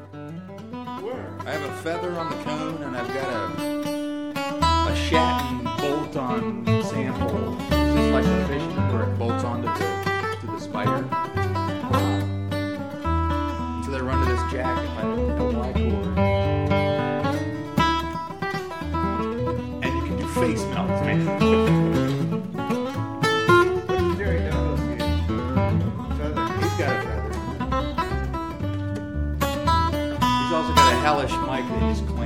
Where? I have a feather on the cone, and I've got a Shatton bolt-on sample. Just like the fish where it bolts onto the spider. So they run to this jack and find a Y cord. And you can do face melts, man. What's Jerry Douglas use? Feather. He's got a feather. He's also got a hellish mic that he's